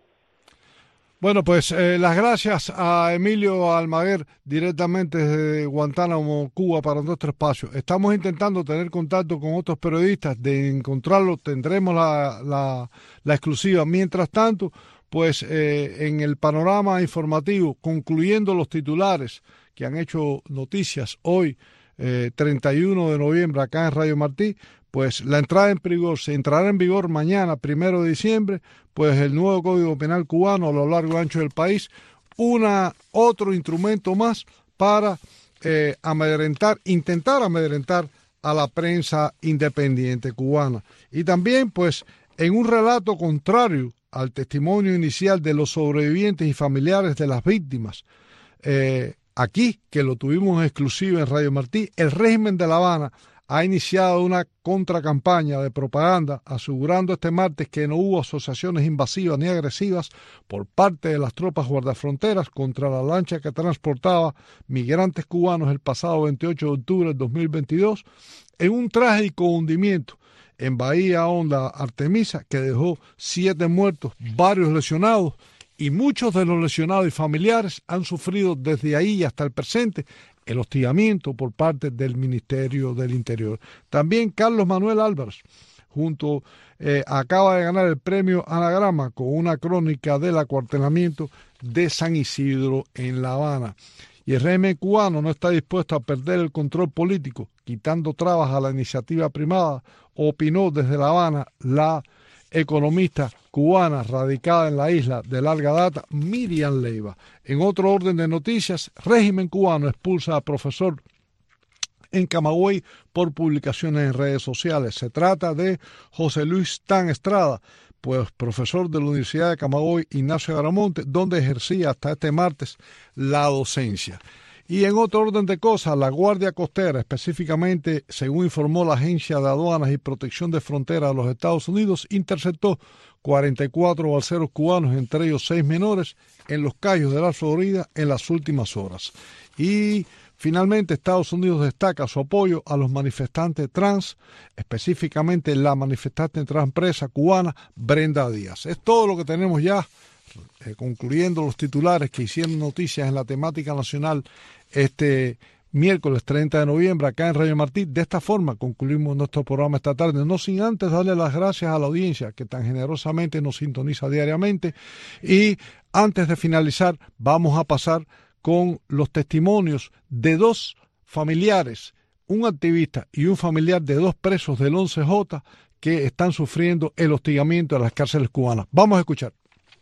Bueno, pues eh, las gracias a Emilio Almaguer, directamente desde Guantánamo, Cuba, para nuestro espacio. Estamos intentando tener contacto con otros periodistas, de encontrarlo tendremos la, la, la exclusiva. Mientras tanto, pues eh, en el panorama informativo, concluyendo los titulares que han hecho noticias hoy, eh, treinta y uno de noviembre, acá en Radio Martí, pues la entrada en vigor, se entrará en vigor mañana, primero de diciembre, pues el nuevo Código Penal cubano a lo largo y ancho del país, una, otro instrumento más para eh, amedrentar, intentar amedrentar a la prensa independiente cubana. Y también, pues, en un relato contrario al testimonio inicial de los sobrevivientes y familiares de las víctimas, eh, aquí, que lo tuvimos en exclusiva en Radio Martí, el régimen de La Habana ha iniciado una contracampaña de propaganda asegurando este martes que no hubo asociaciones invasivas ni agresivas por parte de las tropas guardafronteras contra la lancha que transportaba migrantes cubanos el pasado veintiocho de octubre del dos mil veintidós en un trágico hundimiento en Bahía Honda Artemisa que dejó siete muertos, varios lesionados, y muchos de los lesionados y familiares han sufrido desde ahí hasta el presente el hostigamiento por parte del Ministerio del Interior. También Carlos Manuel Álvarez, junto eh, acaba de ganar el premio Anagrama con una crónica del acuartelamiento de San Isidro en La Habana. Y el régimen cubano no está dispuesto a perder el control político, quitando trabas a la iniciativa privada, opinó desde La Habana la economista cubana radicada en la isla de larga data, Miriam Leiva. En otro orden de noticias, régimen cubano expulsa a profesor en Camagüey por publicaciones en redes sociales. Se trata de José Luis Tan Estrada, pues profesor de la Universidad de Camagüey Ignacio Garamonte, donde ejercía hasta este martes la docencia. Y en otro orden de cosas, la Guardia Costera, específicamente, según informó la Agencia de Aduanas y Protección de Fronteras de los Estados Unidos, interceptó cuarenta y cuatro balseros cubanos, entre ellos seis menores, en los Cayos de la Florida en las últimas horas. Y finalmente, Estados Unidos destaca su apoyo a los manifestantes trans, específicamente la manifestante transpresa cubana Brenda Díaz. Es todo lo que tenemos ya, eh, concluyendo los titulares que hicieron noticias en la temática nacional este miércoles treinta de noviembre acá en Radio Martí. De esta forma concluimos nuestro programa esta tarde, no sin antes darle las gracias a la audiencia que tan generosamente nos sintoniza diariamente. Y antes de finalizar, vamos a pasar con los testimonios de dos familiares, un activista y un familiar de dos presos del once J que están sufriendo el hostigamiento de las cárceles cubanas. Vamos a escuchar.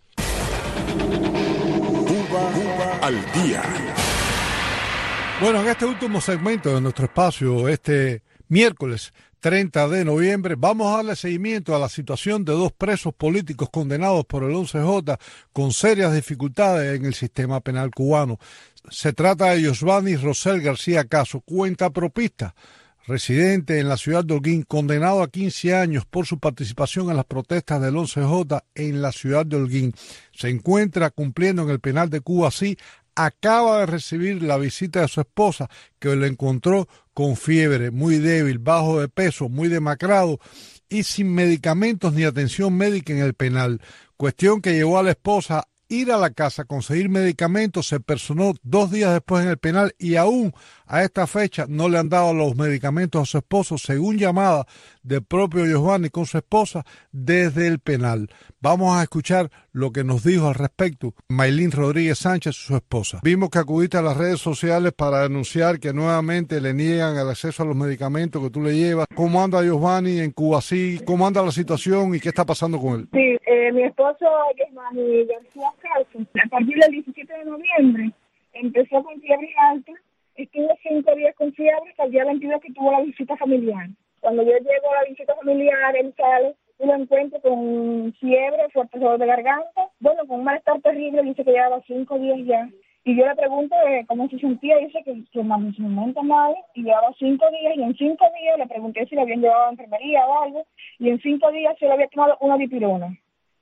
Cuba, Cuba al día. Bueno, en este último segmento de nuestro espacio, este miércoles treinta de noviembre, vamos a darle seguimiento a la situación de dos presos políticos condenados por el once J con serias dificultades en el sistema penal cubano. Se trata de Yosvani Rosel García Caso, cuentapropista, residente en la ciudad de Holguín, condenado a quince años por su participación en las protestas del once J en la ciudad de Holguín. Se encuentra cumpliendo en el penal de Cuba, sí, acaba de recibir la visita de su esposa, que lo encontró con fiebre, muy débil, bajo de peso, muy demacrado y sin medicamentos ni atención médica en el penal. Cuestión que llevó a la esposa a ir a la casa a conseguir medicamentos. Se personó dos días después en el penal y aún a esta fecha no le han dado los medicamentos a su esposo, según llamada del propio Giovanni con su esposa desde el penal. Vamos a escuchar lo que nos dijo al respecto Maylin Rodríguez Sánchez, su esposa. Vimos que acudiste a las redes sociales para denunciar que nuevamente le niegan el acceso a los medicamentos que tú le llevas. ¿Cómo anda Giovanni en Cuba? Sí, ¿cómo anda la situación y qué está pasando con él? Sí, eh, mi esposo Giovanni García Caso, a partir del diecisiete de noviembre, empezó con fiebre alta, estuvo cinco días con fiebre hasta el día veintidós que tuvo la visita familiar. Cuando yo llego a la visita familiar, él sale, yo lo encuentro con fiebre, fuerte dolor de garganta, bueno, con un malestar terrible, dice que llevaba cinco días ya. Y yo le pregunto eh, cómo se sentía, dice que, que en su momento mal, y llevaba cinco días, y en cinco días le pregunté si le habían llevado a enfermería o algo, y en cinco días se le había tomado una dipirona.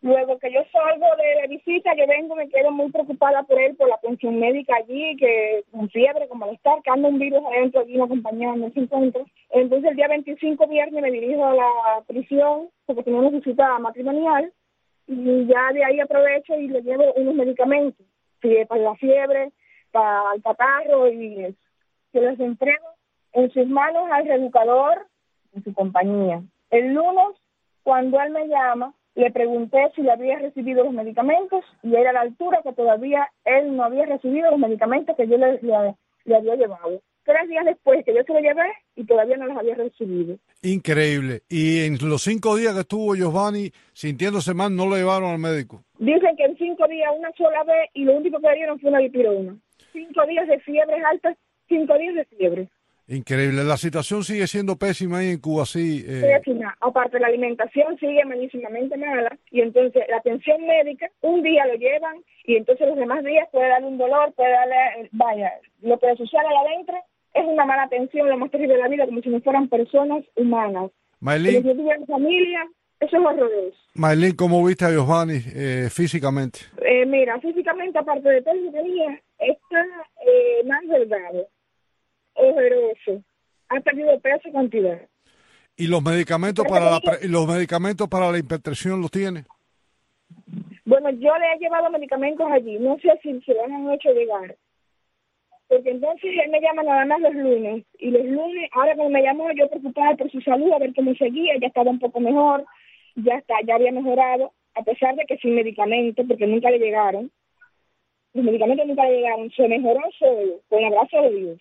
Luego que yo salgo de la visita, yo vengo, me quedo muy preocupada por él, por la atención médica allí, que con fiebre, con malestar, que anda un virus adentro allí, una compañera no se encuentra. Entonces el día veinticinco viernes me dirijo a la prisión, porque tengo una visita matrimonial, y ya de ahí aprovecho y le llevo unos medicamentos, para la fiebre, para el catarro, y se los entrego en sus manos al reeducador, en su compañía. El lunes, cuando él me llama, le pregunté si le había recibido los medicamentos y era a la altura que todavía él no había recibido los medicamentos que yo le, le, le había llevado. Tres días después que yo se lo llevé y todavía no los había recibido. Increíble. Y en los cinco días que estuvo Giovanni sintiéndose mal, ¿no lo llevaron al médico? Dicen que en cinco días una sola vez y lo único que le dieron fue una dipirona. Cinco días de fiebre alta, cinco días de fiebre. Increíble. La situación sigue siendo pésima ahí en Cuba, sí. Eh... Pésima. Aparte, la alimentación sigue malísimamente mala y entonces la atención médica, un día lo llevan y entonces los demás días puede darle un dolor, puede darle, vaya, lo puede suceder allá adentro. Es una mala atención, lo más terrible de la vida, como si no fueran personas humanas. Maylin, si yo tuviera familia, eso es horroroso. Maylin, ¿cómo viste a Giovanni eh, físicamente? Eh, mira, físicamente, aparte de todo lo que tenía, está eh, más delgado. Ojeroso, ha perdido peso y cantidad. ¿Y los medicamentos para la pre- los medicamentos para la hipertensión los tiene? Bueno, yo le he llevado medicamentos allí, no sé si se los han hecho llegar, porque entonces él me llama nada más los lunes, y los lunes, ahora cuando me llamó, yo preocupada por su salud, a ver cómo seguía, ya estaba un poco mejor, ya está, ya había mejorado, a pesar de que sin medicamentos, porque nunca le llegaron, los medicamentos nunca le llegaron, se mejoró solo, con el abrazo de Dios.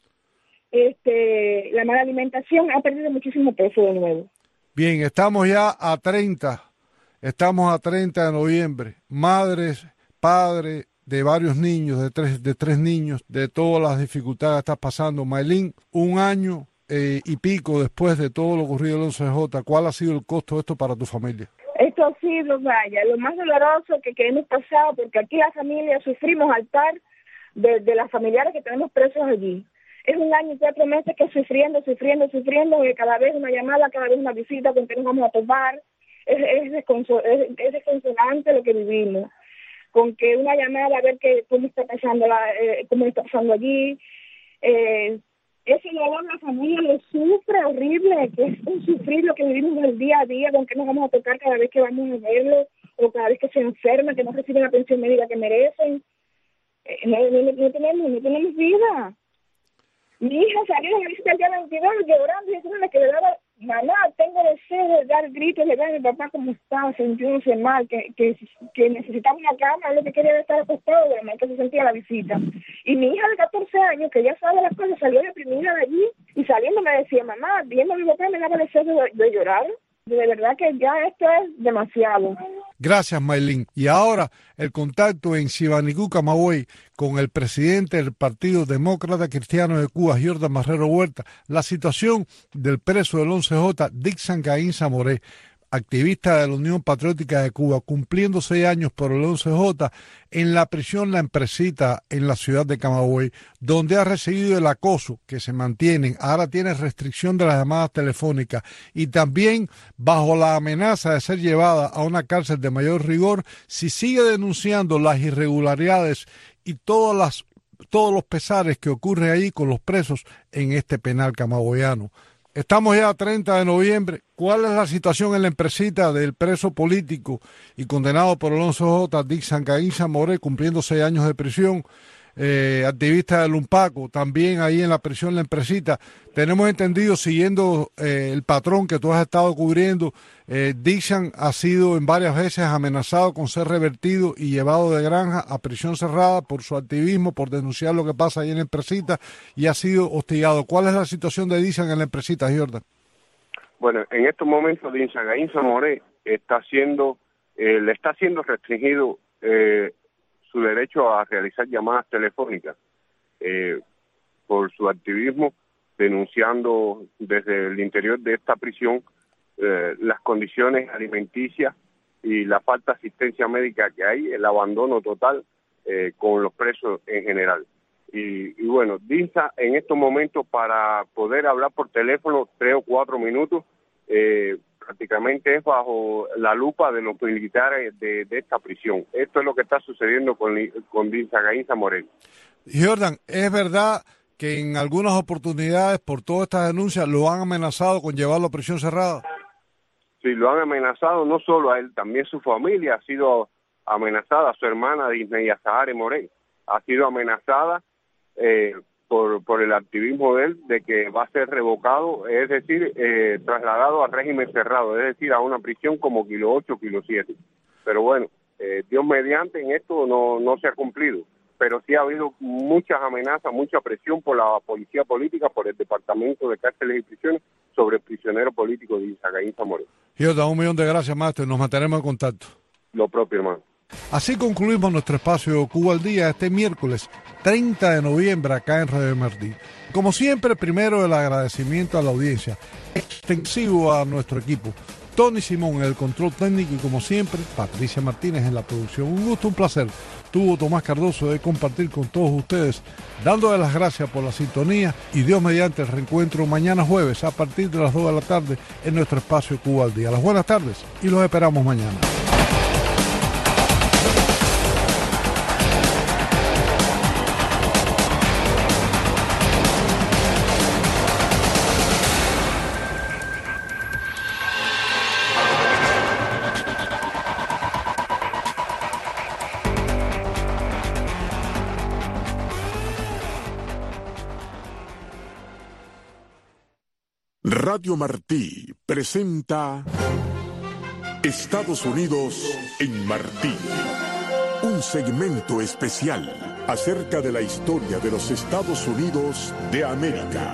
Este, la mala alimentación ha perdido muchísimo peso de nuevo. Bien, estamos ya a treinta, estamos a treinta de noviembre. Madres, padres de varios niños, de tres, de tres niños, de todas las dificultades que estás pasando. Maylin, un año eh, y pico después de todo lo ocurrido el once J, ¿cuál ha sido el costo de esto para tu familia? Esto ha sido, vaya, lo más doloroso que, que hemos pasado, porque aquí la familia sufrimos al par de, de las familiares que tenemos presos allí. Es un año y cuatro meses que sufriendo, sufriendo, sufriendo, y cada vez una llamada, cada vez una visita con que nos vamos a tomar. Es, es, desconsol- es, es desconsolante lo que vivimos. Con que una llamada a ver que, cómo está pasando la, eh, cómo está pasando allí. Eh, ese dolor la familia lo sufre horrible, que es un sufrir lo que vivimos el día a día, con que nos vamos a tocar cada vez que vamos a verlo, o cada vez que se enferma, que no reciben la atención médica que merecen. Eh, no, no, no, tenemos, no tenemos vida. Mi hija salió de la visita el día veintidós llorando y diciéndole que le daba, mamá, tengo deseo de dar gritos, le dar a mi papá como estaba, sintiéndose mal, que, que, que necesitaba una cama, lo que quería era estar acostado, de la manera que se sentía la visita. Y mi hija de catorce años, que ya sabe las cosas, salió deprimida de allí y saliendo me decía, mamá, viendo a mi papá me daba deseo de, de llorar. De verdad que ya esto es demasiado. Gracias, Maylin. Y ahora el contacto en Sibanicú, Camagüey, con el presidente del Partido Demócrata Cristiano de Cuba, Jordan Marrero Huerta. La situación del preso del once J, Dixon Caín Zamoré, activista de la Unión Patriótica de Cuba, cumpliendo seis años por el once J, en la prisión La Empresita, en la ciudad de Camagüey, donde ha recibido el acoso que se mantienen. Ahora tiene restricción de las llamadas telefónicas y también bajo la amenaza de ser llevada a una cárcel de mayor rigor si sigue denunciando las irregularidades y todas las, todos los pesares que ocurren ahí con los presos en este penal camagüeyano. Estamos ya a treinta de noviembre. ¿Cuál es la situación en La Empresita del preso político y condenado por el once J, Dixon Caín Zamoré, cumpliendo seis años de prisión? Eh, activista del UNPACO, también ahí en la prisión La Empresita. Tenemos entendido, siguiendo eh, el patrón que tú has estado cubriendo, eh, Dixon ha sido en varias veces amenazado con ser revertido y llevado de granja a prisión cerrada por su activismo, por denunciar lo que pasa ahí en La Empresita, y ha sido hostigado. ¿Cuál es la situación de Dixon en La Empresita, Jordan? Bueno, en estos momentos Dixon Caín Zamoré está siendo, eh, le está siendo restringido eh, su derecho a realizar llamadas telefónicas eh, por su activismo, denunciando desde el interior de esta prisión eh, las condiciones alimenticias y la falta de asistencia médica que hay, el abandono total eh, con los presos en general. Y, y bueno, Dixon en estos momentos, para poder hablar por teléfono tres o cuatro minutos, eh, prácticamente es bajo la lupa de los militares de, de esta prisión. Esto es lo que está sucediendo con, con Dilsa Gainza Morel. Jordan, ¿es verdad que en algunas oportunidades, por todas estas denuncias, lo han amenazado con llevarlo a prisión cerrada? Sí, lo han amenazado, no solo a él, también su familia ha sido amenazada, su hermana Disney Azahare Morel ha sido amenazada eh, por, por el activismo de él, de que va a ser revocado, es decir, eh, trasladado al régimen cerrado, es decir, a una prisión como Kilo ocho, Kilo siete. Pero bueno, eh, Dios mediante, en esto no, no se ha cumplido. Pero sí ha habido muchas amenazas, mucha presión por la policía política, por el Departamento de Cárceles y Prisiones, sobre el prisionero político de Dilsa Gainza Morel. Jordan, un millón de gracias, Master. Nos mantenemos en contacto. Lo propio, hermano. Así concluimos nuestro espacio Cuba al Día este miércoles treinta de noviembre acá en Radio Martí. Como siempre, primero el agradecimiento a la audiencia, extensivo a nuestro equipo. Tony Simón en el control técnico y como siempre, Patricia Martínez en la producción. Un gusto, un placer. Tuvo Tomás Cardoso de compartir con todos ustedes, dándoles las gracias por la sintonía y Dios mediante el reencuentro mañana jueves a partir de las dos de la tarde en nuestro espacio Cuba al Día. Las buenas tardes y los esperamos mañana. Radio Martí presenta Estados Unidos en Martí, un segmento especial acerca de la historia de los Estados Unidos de América.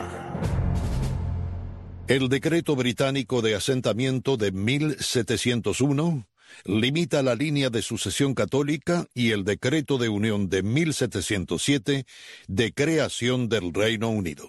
El decreto británico de asentamiento de mil setecientos uno limita la línea de sucesión católica y el decreto de unión de mil setecientos siete de creación del Reino Unido.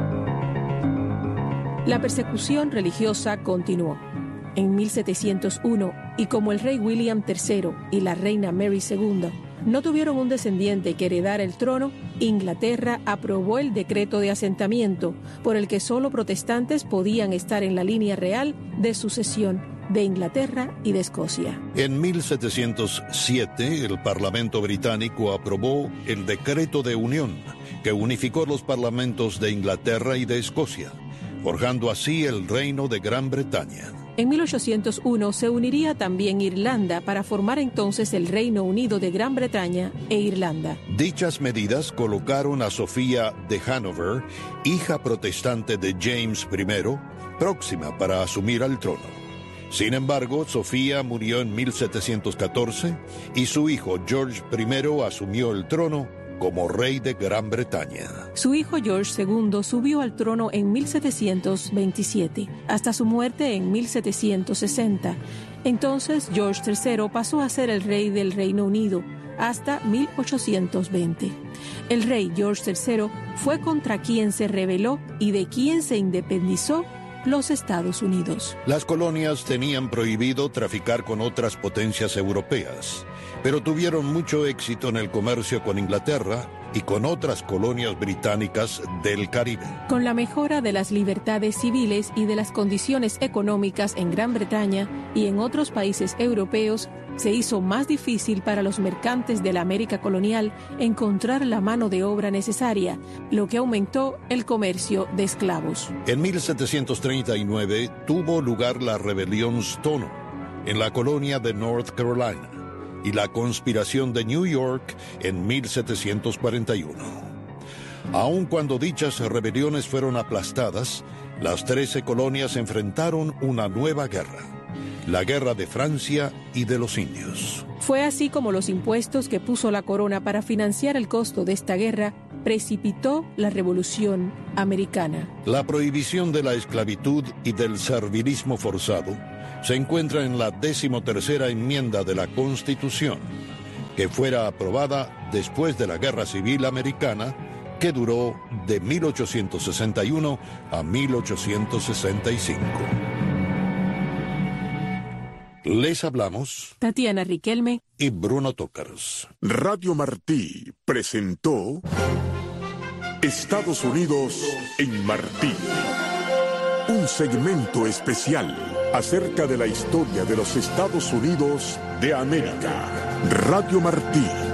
La persecución religiosa continuó. En mil setecientos uno, y como el rey William tercero y la reina Mary segunda no tuvieron un descendiente que heredara el trono, Inglaterra aprobó el decreto de asentamiento, por el que solo protestantes podían estar en la línea real de sucesión de Inglaterra y de Escocia. En mil setecientos siete, el Parlamento británico aprobó el decreto de unión, que unificó los parlamentos de Inglaterra y de Escocia, forjando así el Reino de Gran Bretaña. En mil ochocientos uno se uniría también Irlanda para formar entonces el Reino Unido de Gran Bretaña e Irlanda. Dichas medidas colocaron a Sofía de Hanover, hija protestante de James primero, próxima para asumir el trono. Sin embargo, Sofía murió en mil setecientos catorce y su hijo George primero asumió el trono como rey de Gran Bretaña. Su hijo George segundo subió al trono en mil setecientos veintisiete, hasta su muerte en mil setecientos sesenta. Entonces George tercero pasó a ser el rey del Reino Unido hasta mil ochocientos veinte. El rey George tercero fue contra quien se rebeló y de quien se independizó los Estados Unidos. Las colonias tenían prohibido traficar con otras potencias europeas, pero tuvieron mucho éxito en el comercio con Inglaterra y con otras colonias británicas del Caribe. Con la mejora de las libertades civiles y de las condiciones económicas en Gran Bretaña y en otros países europeos, se hizo más difícil para los mercantes de la América colonial encontrar la mano de obra necesaria, lo que aumentó el comercio de esclavos. En mil setecientos treinta y nueve tuvo lugar la rebelión Stono en la colonia de North Carolina y la conspiración de New York en mil setecientos cuarenta y uno. Aun cuando dichas rebeliones fueron aplastadas, las trece colonias enfrentaron una nueva guerra, la Guerra de Francia y de los Indios. Fue así como los impuestos que puso la corona para financiar el costo de esta guerra precipitó la Revolución Americana. La prohibición de la esclavitud y del servilismo forzado se encuentra en la decimotercera enmienda de la Constitución, que fuera aprobada después de la Guerra Civil Americana, que duró de mil ochocientos sesenta y uno a mil ochocientos sesenta y cinco. Les hablamos Tatiana Riquelme y Bruno Tócaros. Radio Martí presentó Estados Unidos en Martí. Un segmento especial acerca de la historia de los Estados Unidos de América. Radio Martí.